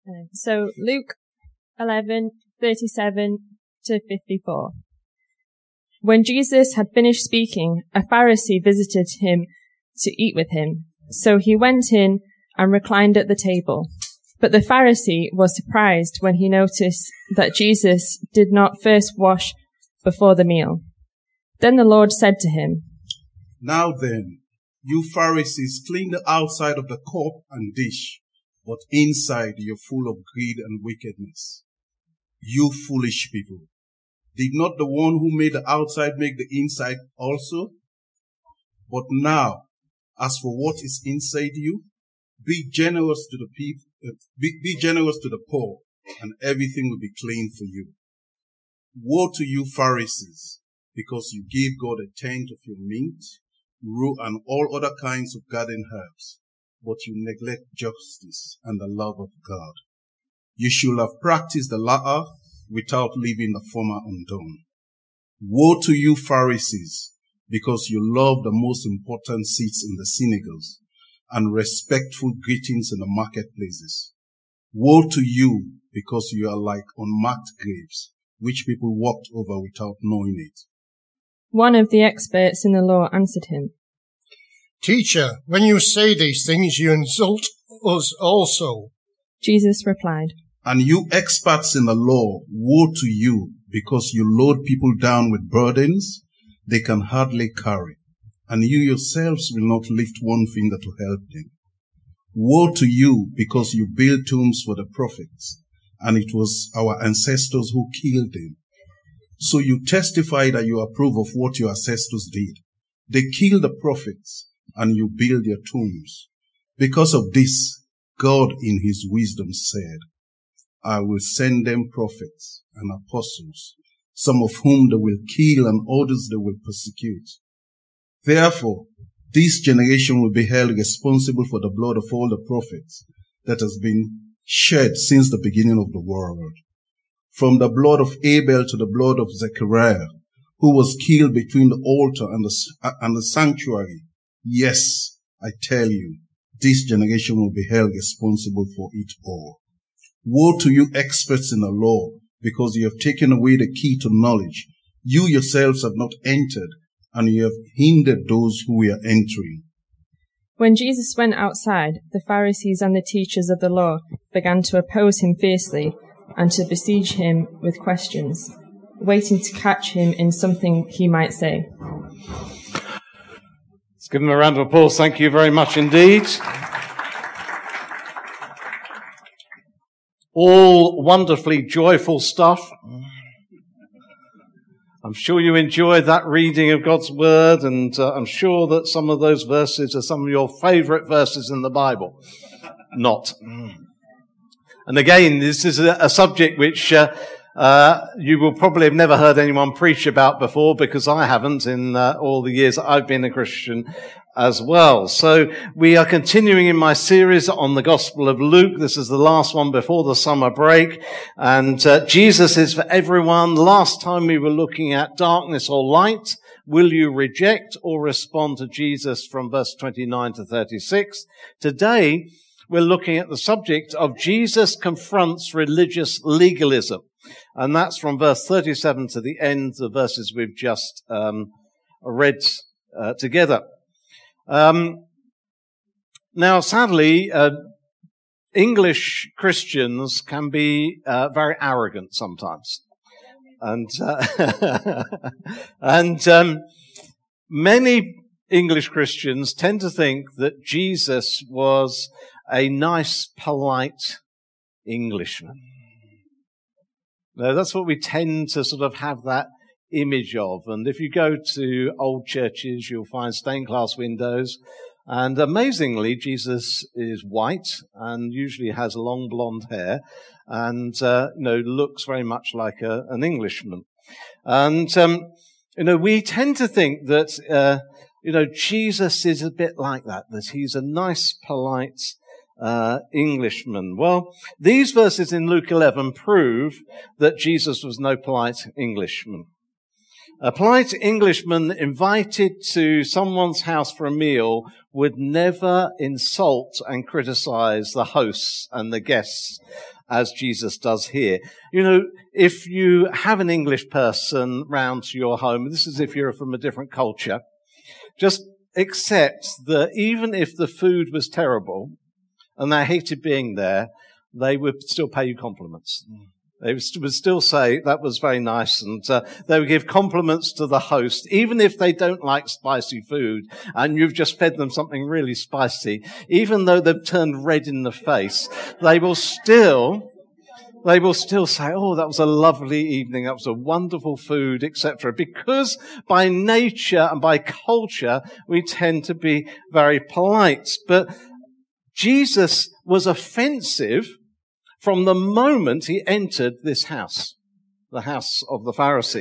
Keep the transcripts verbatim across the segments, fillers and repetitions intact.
Uh, so Luke eleven, thirty-seven to fifty-four. When Jesus had finished speaking, a Pharisee visited him to eat with him. So he went in and reclined at the table. But the Pharisee was surprised when he noticed that Jesus did not first wash before the meal. Then the Lord said to him, "Now then, you Pharisees clean the outside of the cup and dish, but inside you're full of greed and wickedness. You foolish people, did not the one who made the outside make the inside also? But now, as for what is inside you, be generous to the people, uh, be, be generous to the poor, and everything will be clean for you. Woe to you Pharisees, because you give God a tenth of your mint, rue, and all other kinds of garden herbs, but you neglect justice and the love of God. You should have practiced the latter without leaving the former undone. Woe to you Pharisees, because you love the most important seats in the synagogues and respectful greetings in the marketplaces. Woe to you, because you are like unmarked graves, which people walked over without knowing it." One of the experts in the law answered him, "Teacher, when you say these things, you insult us also." Jesus replied, "And you experts in the law, woe to you, because you load people down with burdens they can hardly carry, and you yourselves will not lift one finger to help them. Woe to you, because you build tombs for the prophets, and it was our ancestors who killed them. So you testify that you approve of what your ancestors did. They killed the prophets, and you build their tombs. Because of this, God in his wisdom said, I will send them prophets and apostles, some of whom they will kill and others they will persecute. Therefore, this generation will be held responsible for the blood of all the prophets that has been shed since the beginning of the world, from the blood of Abel to the blood of Zechariah, who was killed between the altar and the, and the sanctuary. Yes, I tell you, this generation will be held responsible for it all. Woe to you experts in the law, because you have taken away the key to knowledge. You yourselves have not entered, and you have hindered those who were entering." When Jesus went outside, the Pharisees and the teachers of the law began to oppose him fiercely and to besiege him with questions, waiting to catch him in something he might say. Let's give him a round of applause. Thank you very much indeed. All wonderfully joyful stuff. I'm sure you enjoyed that reading of God's Word, and uh, I'm sure that some of those verses are some of your favourite verses in the Bible. Not. And again, this is a, a subject which uh, uh, you will probably have never heard anyone preach about before, because I haven't in uh, all the years that I've been a Christian as well. So we are continuing in my series on the Gospel of Luke. This is the last one before the summer break. And uh, Jesus is for everyone. Last time we were looking at darkness or light. Will you reject or respond to Jesus from verse twenty-nine to thirty-six? Today we're looking at the subject of Jesus confronts religious legalism. And that's from verse thirty-seven to the end, the verses we've just um, read uh, together. Um, now, sadly, uh, English Christians can be uh, very arrogant sometimes, and uh, and um, many English Christians tend to think that Jesus was a nice, polite Englishman. Now, that's what we tend to sort of have that image of. And if you go to old churches, you'll find stained glass windows. And amazingly, Jesus is white and usually has long blonde hair and, uh, you know, looks very much like a, an Englishman. And, um, you know, we tend to think that, uh, you know, Jesus is a bit like that, that he's a nice, polite Uh, Englishman. Well, these verses in Luke eleven prove that Jesus was no polite Englishman. A polite Englishman invited to someone's house for a meal would never insult and criticize the hosts and the guests. as Jesus does here. You know, if you have an English person round to your home, this is if you're from a different culture, just accept that even if the food was terrible and they hated being there, they would still pay you compliments. They would still say that was very nice, and uh, they would give compliments to the host, even if they don't like spicy food and you've just fed them something really spicy. Even though they've turned red in the face, they will still, they will still say, "Oh, that was a lovely evening. That was a wonderful food," et cetera. Because by nature and by culture, we tend to be very polite. But Jesus was offensive from the moment he entered this house, the house of the Pharisee.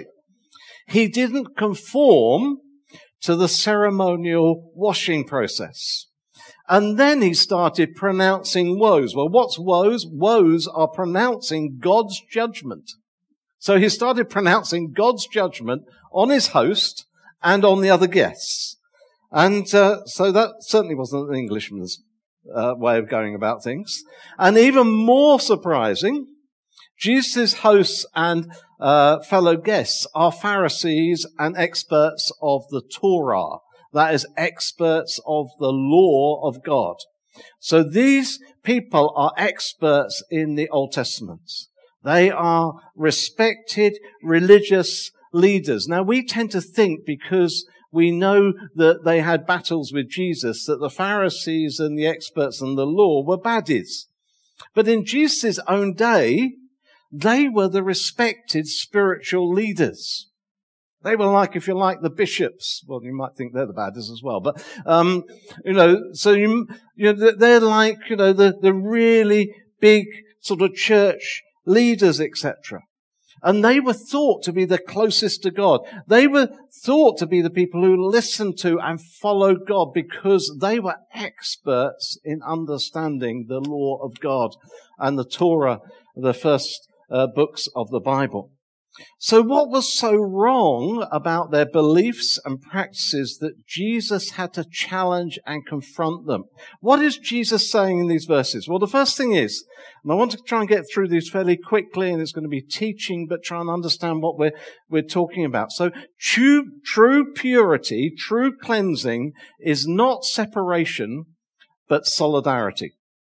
He didn't conform to the ceremonial washing process. And then he started pronouncing woes. Well, what's woes? Woes are pronouncing God's judgment. So he started pronouncing God's judgment on his host and on the other guests. And uh, so that certainly wasn't an Englishman's Uh, way of going about things. And even more surprising, Jesus' hosts and uh, fellow guests are Pharisees and experts of the Torah. That is, experts of the law of God. So these people are experts in the Old Testament. They are respected religious leaders. Now, we tend to think, because we know that they had battles with Jesus, that the Pharisees and the experts in the law were baddies. But in Jesus' own day, they were the respected spiritual leaders. They were like, if you like, the bishops. Well, you might think they're the baddies as well. But, um, you know, so you, you know, they're like, you know, the, the really big sort of church leaders, et cetera. And they were thought to be the closest to God. They were thought to be the people who listened to and followed God, because they were experts in understanding the law of God and the Torah, the first uh, books of the Bible. So what was so wrong about their beliefs and practices that Jesus had to challenge and confront them? What is Jesus saying in these verses? Well, the first thing is, and I want to try and get through these fairly quickly, and it's going to be teaching, but try and understand what we're, we're talking about. So true, true purity, true cleansing is not separation, but solidarity.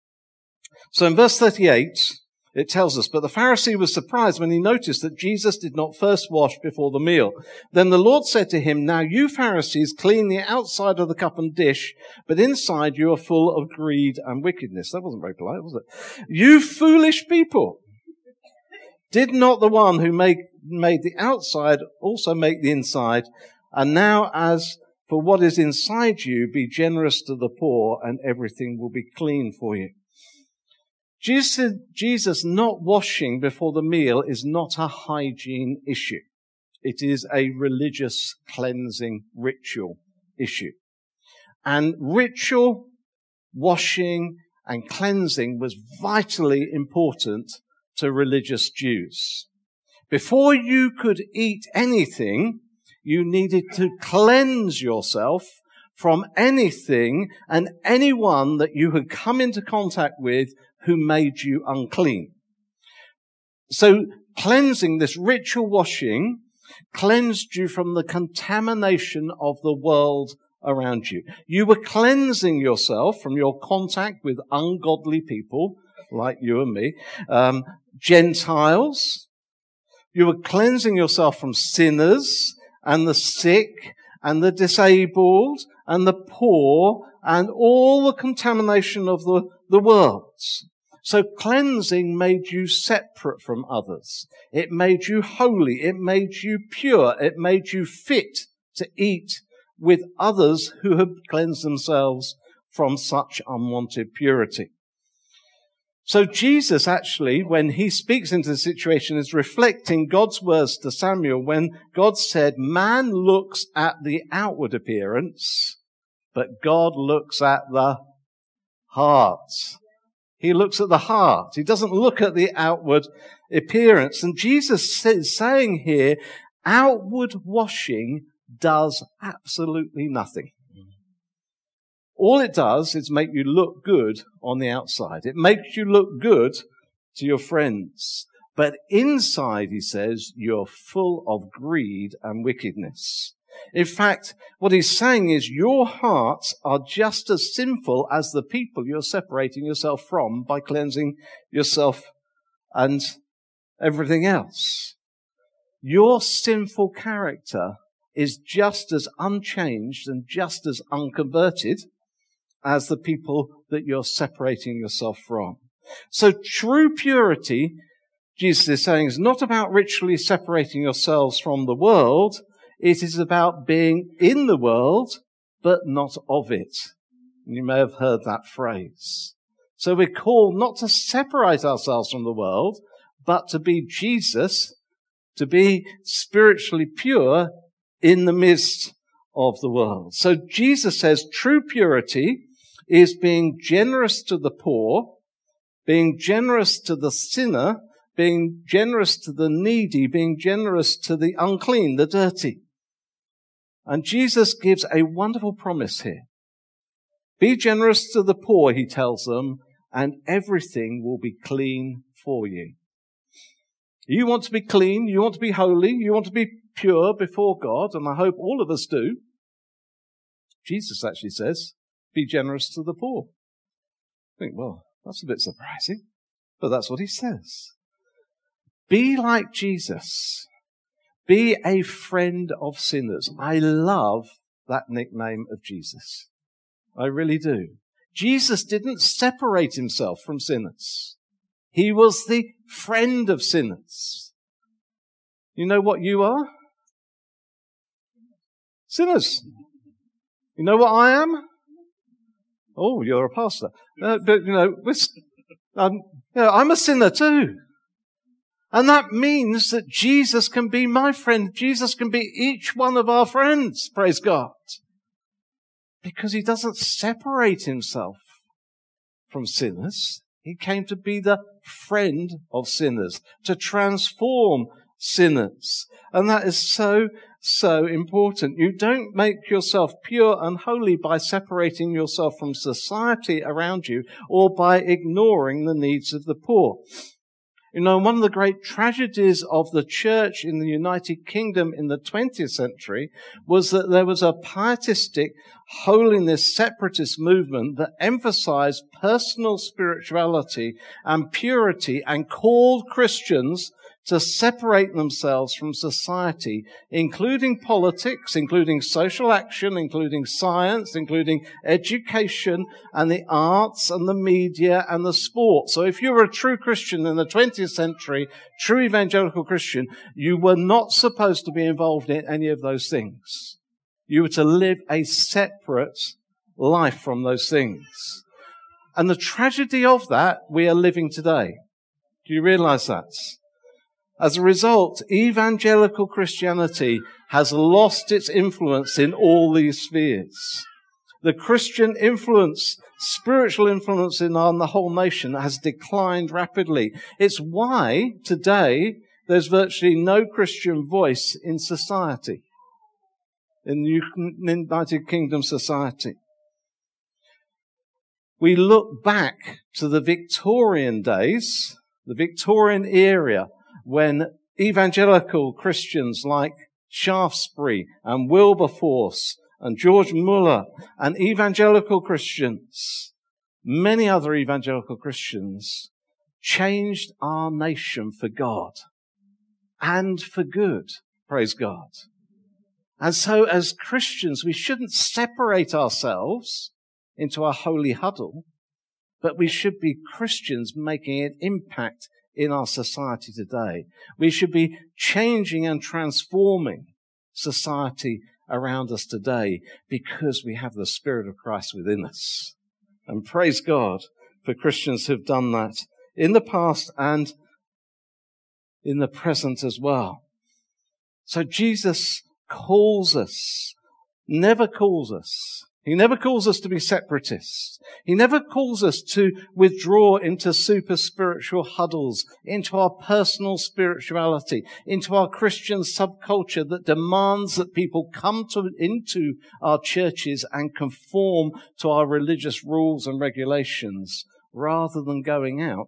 So in verse thirty-eight, it tells us, "But the Pharisee was surprised when he noticed that Jesus did not first wash before the meal. Then the Lord said to him, 'Now you Pharisees clean the outside of the cup and dish, but inside you are full of greed and wickedness.'" That wasn't very polite, was it? "You foolish people! Did not the one who made, made the outside also make the inside? And now as for what is inside you, be generous to the poor, and everything will be clean for you." Jesus, Jesus not washing before the meal is not a hygiene issue. It is a religious cleansing ritual issue. And ritual washing and cleansing was vitally important to religious Jews. Before you could eat anything, you needed to cleanse yourself from anything and anyone that you had come into contact with who made you unclean. So cleansing, this ritual washing, cleansed you from the contamination of the world around you. You were cleansing yourself from your contact with ungodly people like you and me, um, Gentiles. You were cleansing yourself from sinners and the sick and the disabled and the poor and all the contamination of the, the world. So cleansing made you separate from others. It made you holy. It made you pure. It made you fit to eat with others who have cleansed themselves from such unwanted purity. So Jesus actually, when he speaks into the situation, is reflecting God's words to Samuel when God said, "Man looks at the outward appearance, but God looks at the heart." He looks at the heart. He doesn't look at the outward appearance. And Jesus is saying here, outward washing does absolutely nothing. All it does is make you look good on the outside. It makes you look good to your friends. But inside, he says, you're full of greed and wickedness. In fact, what he's saying is your hearts are just as sinful as the people you're separating yourself from by cleansing yourself and everything else. Your sinful character is just as unchanged and just as unconverted as the people that you're separating yourself from. So true purity, Jesus is saying, is not about ritually separating yourselves from the world. It is about being in the world, but not of it. You may have heard that phrase. So we're called not to separate ourselves from the world, but to be Jesus, to be spiritually pure in the midst of the world. So Jesus says true purity is being generous to the poor, being generous to the sinner, being generous to the needy, being generous to the unclean, the dirty. And Jesus gives a wonderful promise here. Be generous to the poor, he tells them, and everything will be clean for you. You want to be clean, you want to be holy, you want to be pure before God, and I hope all of us do. Jesus actually says, be generous to the poor. I think, well, that's a bit surprising, but that's what he says. Be like Jesus. Be a friend of sinners. I love that nickname of Jesus. I really do. Jesus didn't separate himself from sinners. He was the friend of sinners. You know what you are? Sinners. You know what I am? Oh, you're a pastor. Uh, but, you know, we're, um, you know, I'm a sinner too. And that means that Jesus can be my friend. Jesus can be each one of our friends, praise God. Because he doesn't separate himself from sinners. He came to be the friend of sinners, to transform sinners. And that is so, so important. You don't make yourself pure and holy by separating yourself from society around you or by ignoring the needs of the poor. You know, one of the great tragedies of the church in the United Kingdom in the twentieth century was that there was a pietistic, holiness, separatist movement that emphasized personal spirituality and purity and called Christians to separate themselves from society, including politics, including social action, including science, including education and the arts and the media and the sport. So if you were a true Christian in the twentieth century, true evangelical Christian, you were not supposed to be involved in any of those things. You were to live a separate life from those things. And the tragedy of that we are living today. Do you realize that? As a result, evangelical Christianity has lost its influence in all these spheres. The Christian influence, spiritual influence in on the whole nation has declined rapidly. It's why today there's virtually no Christian voice in society, in the United Kingdom society. We look back to the Victorian days, the Victorian era, when evangelical Christians like Shaftesbury and Wilberforce and George Muller and evangelical Christians, many other evangelical Christians, changed our nation for God and for good, praise God. And so as Christians, we shouldn't separate ourselves into a holy huddle, but we should be Christians making an impact in our society today. We should be changing and transforming society around us today because we have the Spirit of Christ within us. And praise God for Christians who've done that in the past and in the present as well. So Jesus calls us, never calls us. He never calls us to be separatists. He never calls us to withdraw into super spiritual huddles, into our personal spirituality, into our Christian subculture that demands that people come to, into our churches and conform to our religious rules and regulations rather than going out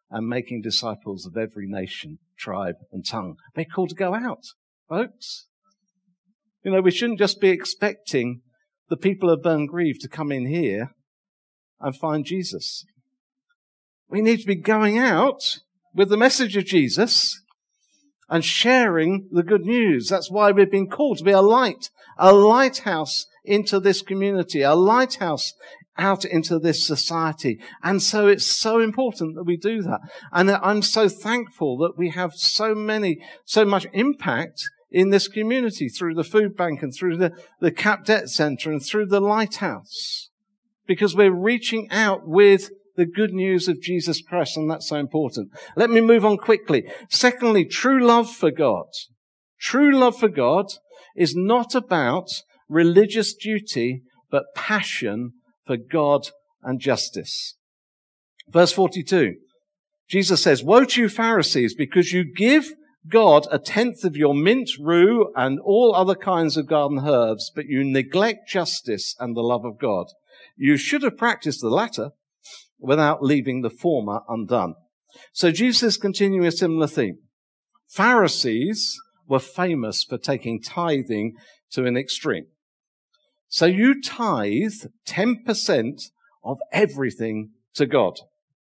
and making disciples of every nation, tribe, and tongue. We're called to go out, folks. You know, we shouldn't just be expecting the people of Burngreave to come in here and find Jesus. We need to be going out with the message of Jesus and sharing the good news. That's why we've been called to be a light, a lighthouse into this community, a lighthouse out into this society. And so it's so important that we do that. And I'm so thankful that we have so many, so much impact in this community through the food bank and through the, the Cap Debt Centre and through the lighthouse, because we're reaching out with the good news of Jesus Christ, and that's so important. Let me move on quickly. Secondly, true love for God. True love for God is not about religious duty, but passion for God and justice. Verse forty-two, Jesus says, "Woe to you, Pharisees, because you give God a tenth of your mint, rue, and all other kinds of garden herbs, but you neglect justice and the love of God. You should have practiced the latter without leaving the former undone." So Jesus is continuing a similar theme. Pharisees were famous for taking tithing to an extreme. So you tithe ten percent of everything to God,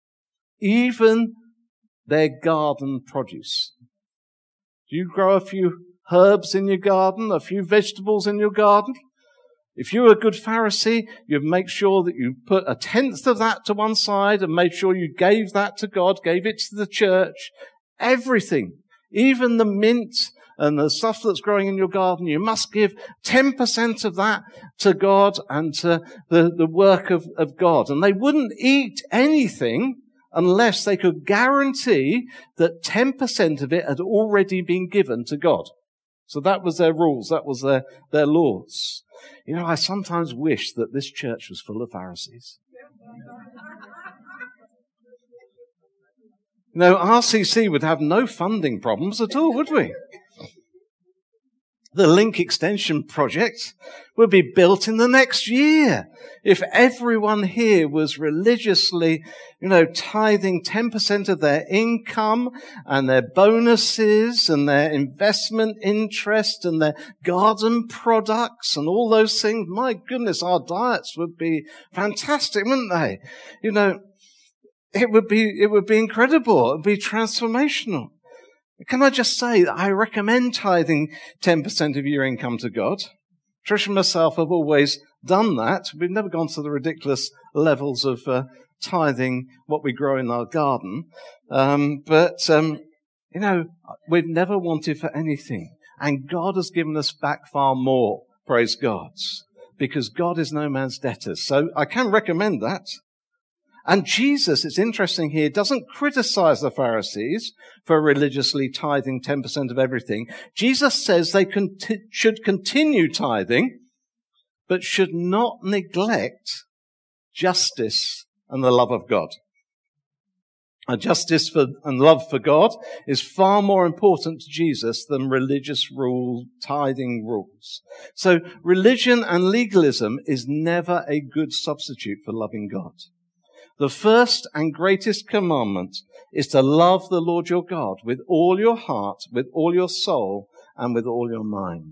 even their garden produce. Do you grow a few herbs in your garden, a few vegetables in your garden? If you're a good Pharisee, you'd make sure that you put a tenth of that to one side and made sure you gave that to God, gave it to the church. Everything, even the mint and the stuff that's growing in your garden, you must give ten percent of that to God and to the, the work of, of God. And they wouldn't eat anything unless they could guarantee that ten percent of it had already been given to God. So that was their rules. That was their, their laws. You know, I sometimes wish that this church was full of Pharisees. You know, R C C would have no funding problems at all, would we? The Link Extension project would be built in the next year if everyone here was religiously, you know, tithing ten percent of their income and their bonuses and their investment interest and their garden products and all those things. My goodness, our diets would be fantastic, wouldn't they? You know, it would be, it would be incredible. It would be transformational. Can I just say that I recommend tithing ten percent of your income to God? Trish and myself have always done that. We've never gone to the ridiculous levels of uh, tithing what we grow in our garden. Um, but, um, you know, we've never wanted for anything. And God has given us back far more, praise God, because God is no man's debtor. So I can recommend that. And Jesus, it's interesting here, doesn't criticize the Pharisees for religiously tithing ten percent of everything. Jesus says they conti- should continue tithing, but should not neglect justice and the love of God. And justice for, and love for God is far more important to Jesus than religious rule, tithing rules. So religion and legalism is never a good substitute for loving God. The first and greatest commandment is to love the Lord your God with all your heart, with all your soul, and with all your mind.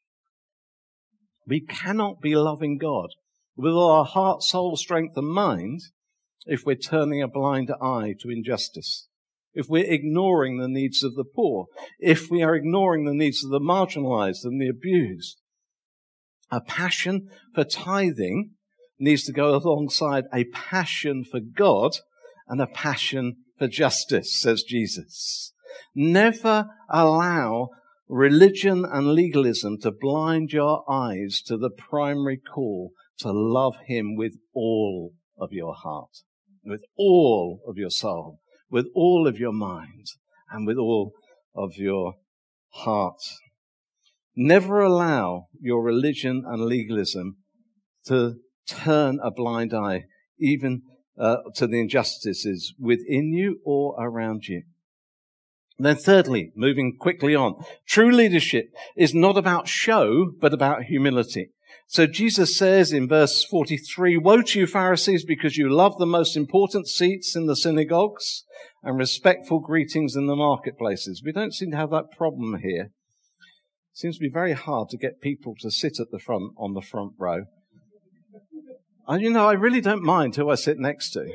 We cannot be loving God with all our heart, soul, strength, and mind if we're turning a blind eye to injustice, if we're ignoring the needs of the poor, if we are ignoring the needs of the marginalized and the abused. A passion for tithing needs to go alongside a passion for God and a passion for justice, says Jesus. Never allow religion and legalism to blind your eyes to the primary call to love him with all of your heart, with all of your soul, with all of your mind, and with all of your heart. Never allow your religion and legalism to turn a blind eye, even uh, to the injustices within you or around you. And then thirdly, moving quickly on, true leadership is not about show, but about humility. So Jesus says in verse forty-three, "Woe to you, Pharisees, because you love the most important seats in the synagogues and respectful greetings in the marketplaces." We don't seem to have that problem here. It seems to be very hard to get people to sit at the front on the front row. And you know, I really don't mind who I sit next to.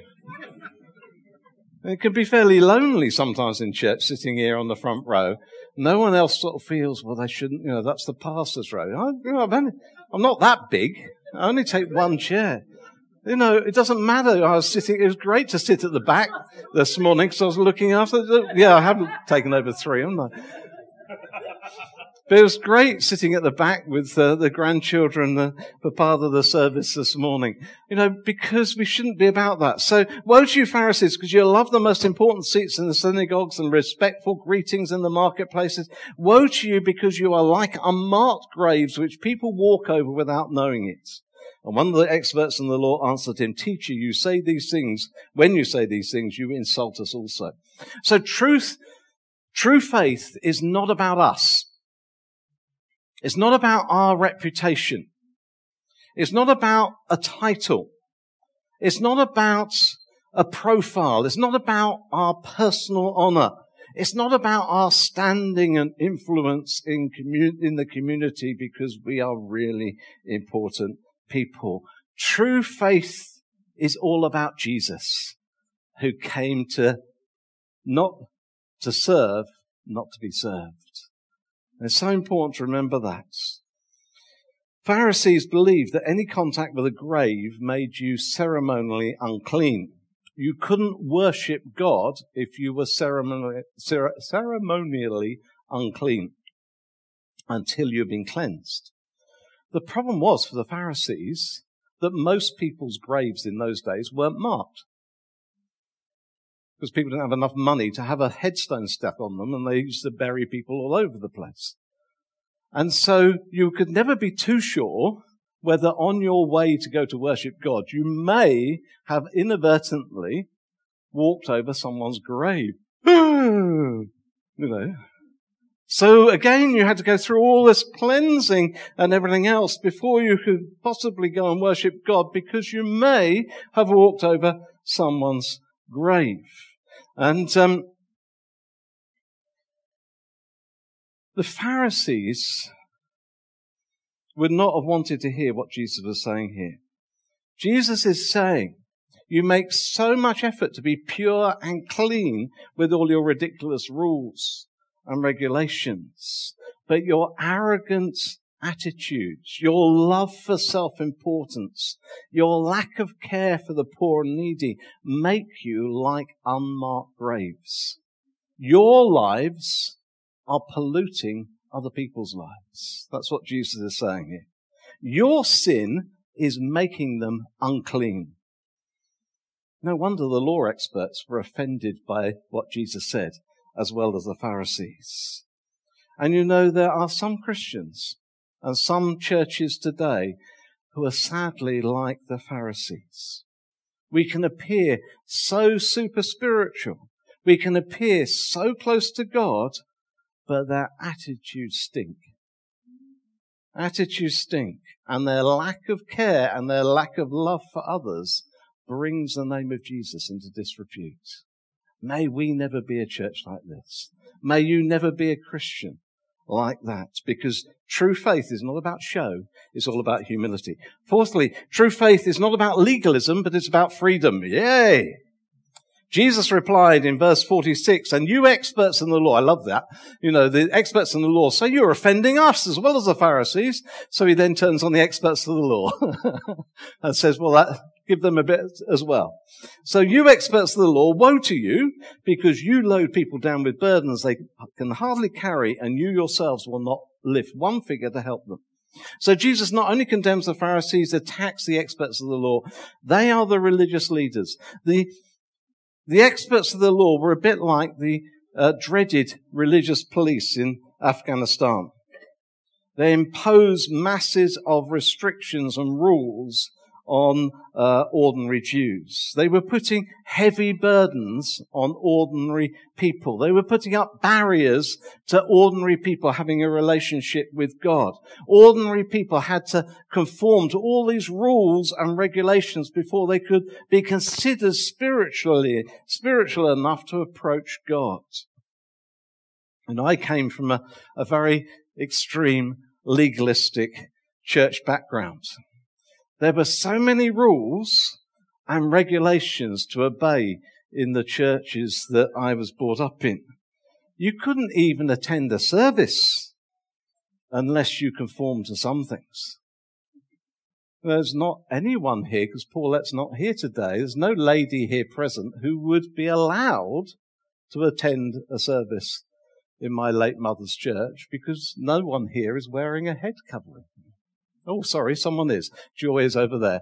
It can be fairly lonely sometimes in church, sitting here on the front row. No one else sort of feels, well, they shouldn't, you know, that's the pastor's row. I, you know, I've only, I'm not that big. I only take one chair. You know, it doesn't matter. I was sitting, it was great to sit at the back this morning because I was looking after the, yeah, I haven't taken over three, haven't I? But it was great sitting at the back with uh, the grandchildren uh, for part of the service this morning. You know, because we shouldn't be about that. So, woe to you, Pharisees, because you love the most important seats in the synagogues and respectful greetings in the marketplaces. Woe to you, because you are like unmarked graves, which people walk over without knowing it. And one of the experts in the law answered him, "Teacher, you say these things. When you say these things, you insult us also." So truth, true faith is not about us. It's not about our reputation. It's not about a title. It's not about a profile. It's not about our personal honor. It's not about our standing and influence in, commu- in the community because we are really important people. True faith is all about Jesus, who came to not to serve, not to be served. And it's so important to remember that. Pharisees believed that any contact with a grave made you ceremonially unclean. You couldn't worship God if you were ceremonially, ceremonially unclean until you've been cleansed. The problem was for the Pharisees that most people's graves in those days weren't marked, because people didn't have enough money to have a headstone stuck on them, and they used to bury people all over the place. And so you could never be too sure whether on your way to go to worship God, you may have inadvertently walked over someone's grave. You know. So again, you had to go through all this cleansing and everything else before you could possibly go and worship God, because you may have walked over someone's grave. And um, the Pharisees would not have wanted to hear what Jesus was saying here. Jesus is saying, you make so much effort to be pure and clean with all your ridiculous rules and regulations, but your arrogant attitudes, your love for self-importance, your lack of care for the poor and needy make you like unmarked graves. Your lives are polluting other people's lives. That's what Jesus is saying here. Your sin is making them unclean. No wonder the law experts were offended by what Jesus said, as well as the Pharisees. And you know, there are some Christians and some churches today who are sadly like the Pharisees. We can appear so super spiritual. We can appear so close to God, but their attitudes stink. Attitudes stink. And their lack of care and their lack of love for others brings the name of Jesus into disrepute. May we never be a church like this. May you never be a Christian like that, because true faith is not about show, it's all about humility. Fourthly, true faith is not about legalism, but it's about freedom. Yay! Jesus replied in verse forty-six, and you experts in the law, I love that, you know, the experts in the law, so you're offending us as well as the Pharisees. So he then turns on the experts of the law and says, well, that, give them a bit as well. So you experts of the law, woe to you, because you load people down with burdens they can hardly carry, and you yourselves will not lift one finger to help them. So Jesus not only condemns the Pharisees, attacks the experts of the law. They are the religious leaders. The The experts of the law were a bit like the uh, dreaded religious police in Afghanistan. They impose masses of restrictions and rules on uh, ordinary Jews. They were putting heavy burdens on ordinary people. They were putting up barriers to ordinary people having a relationship with God. Ordinary people had to conform to all these rules and regulations before they could be considered spiritually, spiritual enough to approach God. And I came from a, a very extreme legalistic church background. There were so many rules and regulations to obey in the churches that I was brought up in. You couldn't even attend a service unless you conformed to some things. There's not anyone here, because Paulette's not here today, there's no lady here present who would be allowed to attend a service in my late mother's church, because no one here is wearing a head covering. Oh, sorry, someone is. Joy is over there.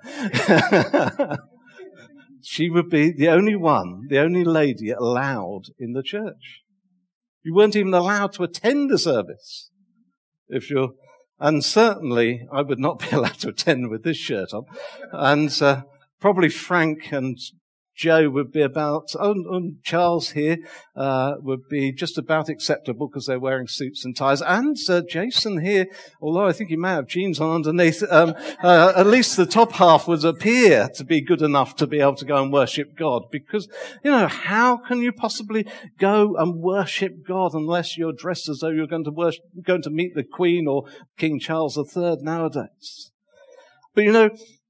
She would be the only one, the only lady allowed in the church. You weren't even allowed to attend a service. If you're, and certainly I would not be allowed to attend with this shirt on. And uh, probably Frank and Joe would be about, oh, and Charles here uh, would be just about acceptable because they're wearing suits and ties. And uh, Jason here, although I think he may have jeans on underneath, um, uh, at least the top half would appear to be good enough to be able to go and worship God. Because, you know, how can you possibly go and worship God unless you're dressed as though you're going to worship, going to meet the Queen or King Charles the Third nowadays? But, you know,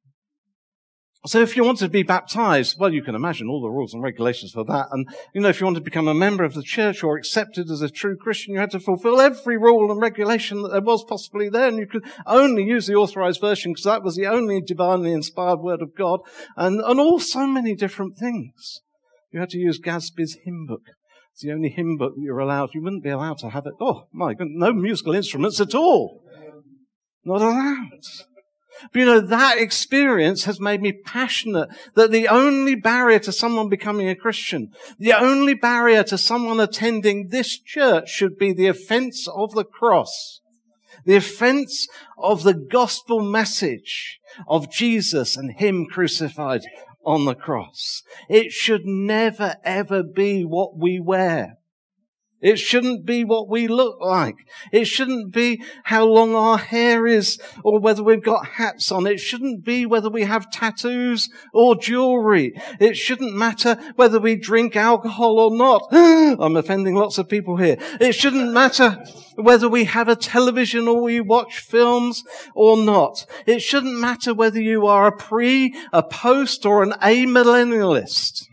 so if you want to be baptized, well, you can imagine all the rules and regulations for that. And, you know, if you want to become a member of the church or accepted as a true Christian, you had to fulfill every rule and regulation that there was possibly there. And you could only use the authorized version because that was the only divinely inspired word of God. And, and all so many different things. You had to use Gadsby's hymn book. It's the only hymn book that you're allowed. You wouldn't be allowed to have it. Oh, my God, no musical instruments at all. Not allowed. But you know, that experience has made me passionate that the only barrier to someone becoming a Christian, the only barrier to someone attending this church should be the offense of the cross, the offense of the gospel message of Jesus and Him crucified on the cross. It should never, ever be what we wear. It shouldn't be what we look like. It shouldn't be how long our hair is or whether we've got hats on. It shouldn't be whether we have tattoos or jewelry. It shouldn't matter whether we drink alcohol or not. I'm offending lots of people here. It shouldn't matter whether we have a television or we watch films or not. It shouldn't matter whether you are a pre, a post, or an amillennialist.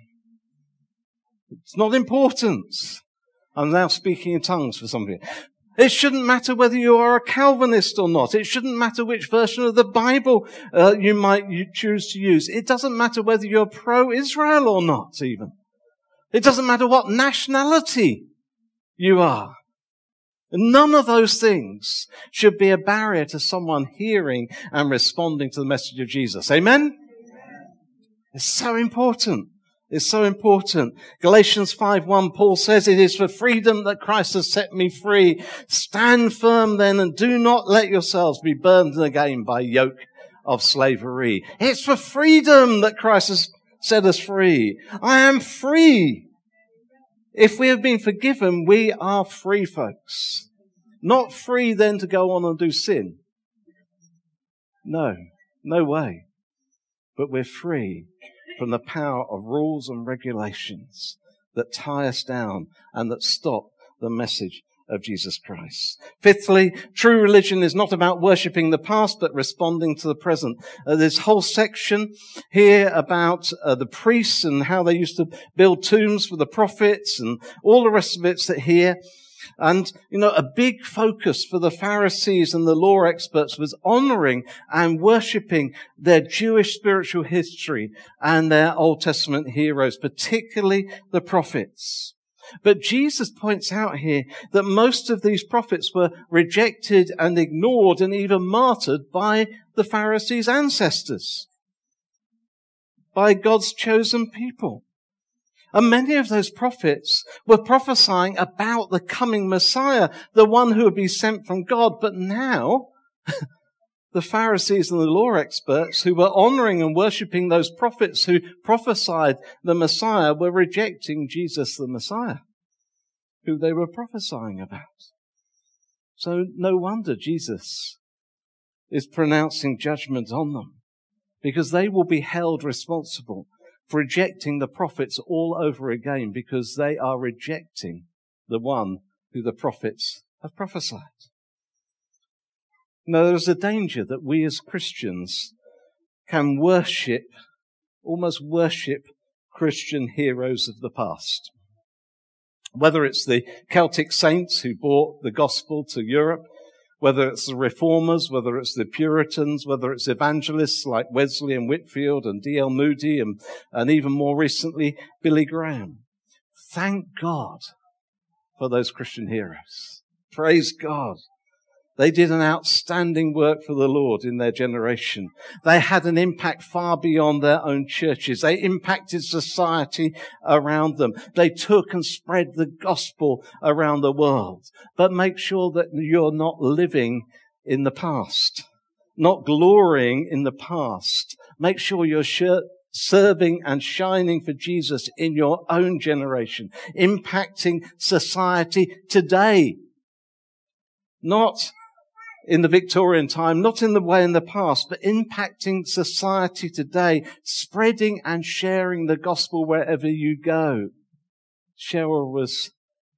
It's not important. I'm now speaking in tongues for some of you. It shouldn't matter whether you are a Calvinist or not. It shouldn't matter which version of the Bible uh, you might you choose to use. It doesn't matter whether you're pro-Israel or not, even. It doesn't matter what nationality you are. None of those things should be a barrier to someone hearing and responding to the message of Jesus. Amen? Amen. It's so important. It's so important. Galatians five one, Paul says, "It is for freedom that Christ has set me free. Stand firm then and do not let yourselves be burdened again by yoke of slavery." It's for freedom that Christ has set us free. I am free. If we have been forgiven, we are free, folks. Not free then to go on and do sin. No, no way. But we're free from the power of rules and regulations that tie us down and that stop the message of Jesus Christ. Fifthly, true religion is not about worshipping the past, but responding to the present. Uh, this whole section here about uh, the priests and how they used to build tombs for the prophets and all the rest of it's that here. And, you know, a big focus for the Pharisees and the law experts was honoring and worshipping their Jewish spiritual history and their Old Testament heroes, particularly the prophets. But Jesus points out here that most of these prophets were rejected and ignored and even martyred by the Pharisees' ancestors, by God's chosen people. And many of those prophets were prophesying about the coming Messiah, the one who would be sent from God. But now, The Pharisees and the law experts who were honoring and worshipping those prophets who prophesied the Messiah were rejecting Jesus the Messiah, who they were prophesying about. So no wonder Jesus is pronouncing judgment on them, because they will be held responsible for rejecting the prophets all over again, because they are rejecting the one who the prophets have prophesied. Now, there's a danger that we as Christians can worship, almost worship Christian heroes of the past. Whether it's the Celtic saints who brought the gospel to Europe, whether it's the reformers, whether it's the Puritans, whether it's evangelists like Wesley and Whitefield and D L Moody and, and even more recently, Billy Graham. Thank God for those Christian heroes. Praise God. They did an outstanding work for the Lord in their generation. They had an impact far beyond their own churches. They impacted society around them. They took and spread the gospel around the world. But make sure that you're not living in the past, not glorying in the past. Make sure you're sure serving and shining for Jesus in your own generation, impacting society today. Not in the Victorian time, not in the way in the past, but impacting society today, spreading and sharing the gospel wherever you go. Cheryl was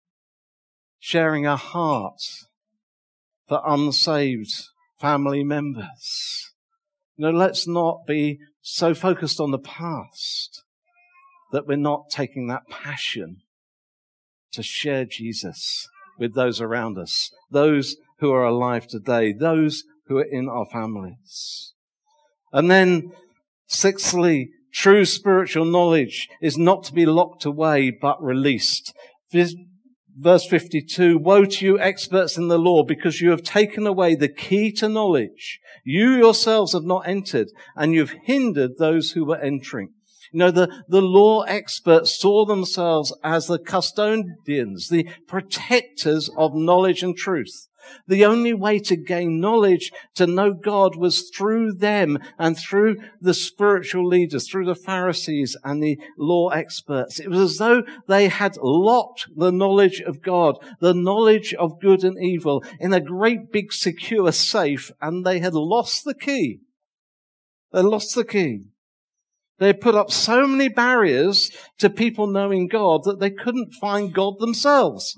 sharing her heart for unsaved family members. You know, let's not be so focused on the past that we're not taking that passion to share Jesus with those around us, those who are alive today, those who are in our families. And then, sixthly, true spiritual knowledge is not to be locked away but released. Verse fifty-two, woe to you experts in the law, because you have taken away the key to knowledge. You yourselves have not entered, and you've hindered those who were entering. You know, the, the law experts saw themselves as the custodians, the protectors of knowledge and truth. The only way to gain knowledge, to know God, was through them and through the spiritual leaders, through the Pharisees and the law experts. It was as though they had locked the knowledge of God, the knowledge of good and evil, in a great big secure safe, and they had lost the key. They lost the key. They had put up so many barriers to people knowing God that they couldn't find God themselves.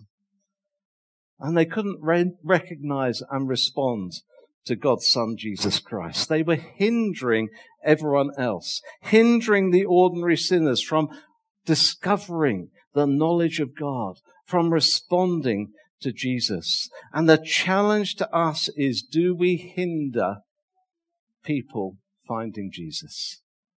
And they couldn't re- recognize and respond to God's Son, Jesus Christ. They were hindering everyone else, hindering the ordinary sinners from discovering the knowledge of God, from responding to Jesus. And the challenge to us is, do we hinder people finding Jesus?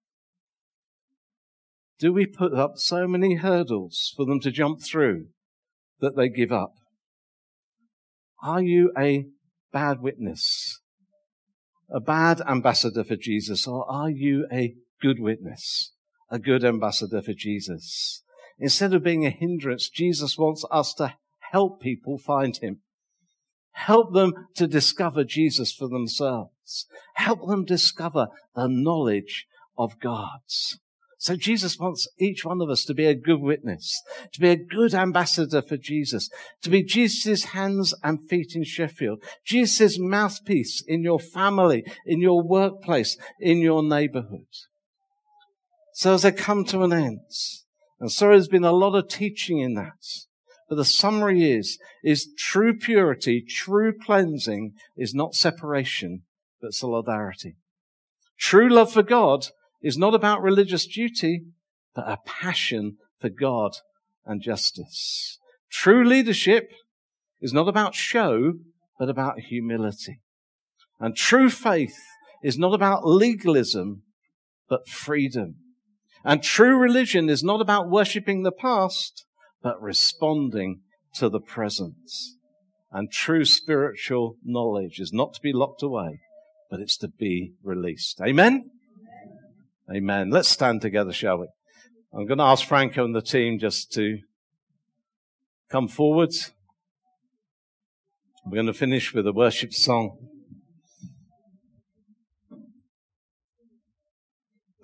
Do we put up so many hurdles for them to jump through that they give up? Are you a bad witness, a bad ambassador for Jesus, or are you a good witness, a good ambassador for Jesus? Instead of being a hindrance, Jesus wants us to help people find him. Help them to discover Jesus for themselves. Help them discover the knowledge of God. So Jesus wants each one of us to be a good witness, to be a good ambassador for Jesus, to be Jesus' hands and feet in Sheffield, Jesus' mouthpiece in your family, in your workplace, in your neighborhood. So as I come to an end, and sorry there's been a lot of teaching in that, but the summary is, is true purity, true cleansing is not separation, but solidarity. True love for God is not about religious duty, but a passion for God and justice. True leadership is not about show, but about humility. And true faith is not about legalism, but freedom. And true religion is not about worshipping the past, but responding to the present. And true spiritual knowledge is not to be locked away, but it's to be released. Amen? Amen. Let's stand together, shall we? I'm going to ask Franco and the team just to come forward. We're going to finish with a worship song.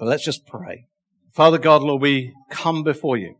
But let's just pray. Father God, Lord, we come before you.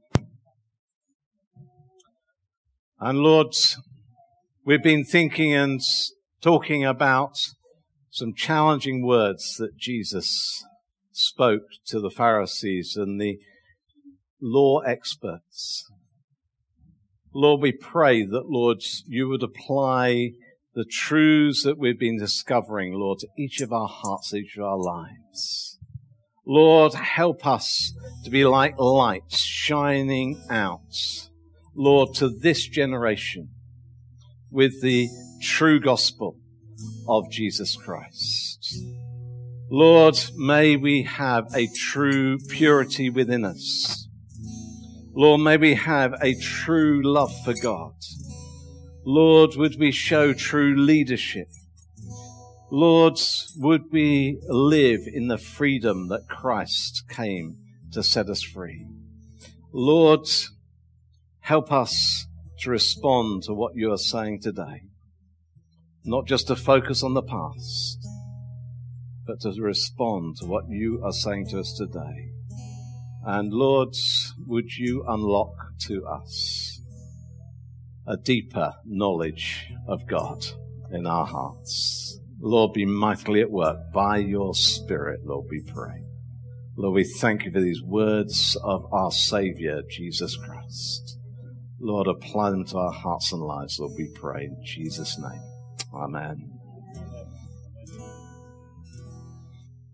And Lord, we've been thinking and talking about some challenging words that Jesus spoke to the Pharisees and the law experts. Lord, we pray that, Lord, you would apply the truths that we've been discovering, Lord, to each of our hearts, each of our lives. Lord, help us to be like lights shining out, Lord, to this generation with the true gospel of Jesus Christ. Lord, may we have a true purity within us. Lord, may we have a true love for God. Lord, would we show true leadership? Lord, would we live in the freedom that Christ came to set us free? Lord, help us to respond to what you are saying today. Not just to focus on the past, but to respond to what you are saying to us today. And Lord, would you unlock to us a deeper knowledge of God in our hearts. Lord, be mightily at work by your Spirit, Lord, we pray. Lord, we thank you for these words of our Savior, Jesus Christ. Lord, apply them to our hearts and lives, Lord, we pray in Jesus' name. Amen.